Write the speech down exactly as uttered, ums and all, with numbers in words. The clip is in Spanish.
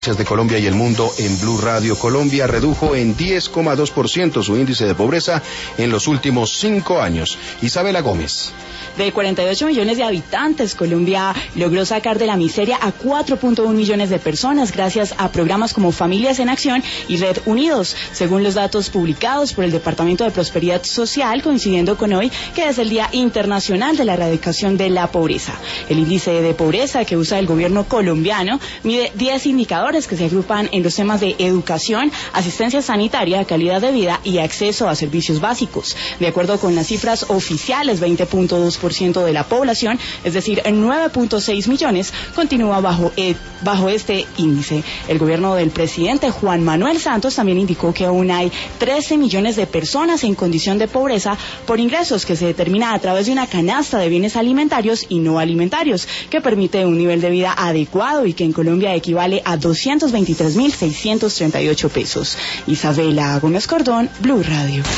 De Colombia y el mundo en Blue Radio. Colombia redujo en diez coma dos por ciento su índice de pobreza en los últimos cinco años. Isabela Gómez. De cuarenta y ocho millones de habitantes, Colombia logró sacar de la miseria a cuatro punto uno millones de personas gracias a programas como Familias en Acción y Red Unidos, según los datos publicados por el Departamento de Prosperidad Social, coincidiendo con hoy que es el Día Internacional de la Erradicación de la Pobreza. El índice de pobreza que usa el gobierno colombiano mide diez indicadores que se agrupan en los temas de educación, asistencia sanitaria, calidad de vida y acceso a servicios básicos. De acuerdo con las cifras oficiales, veinte punto dos por ciento de la población, es decir, nueve punto seis millones, continúa bajo, eh, bajo este índice. El gobierno del presidente Juan Manuel Santos también indicó que aún hay trece millones de personas en condición de pobreza por ingresos que se determina a través de una canasta de bienes alimentarios y no alimentarios, que permite un nivel de vida adecuado y que en Colombia equivale a doscientos veintitrés mil seiscientos treinta y ocho pesos. Isabela Gómez Cordón, Blue Radio.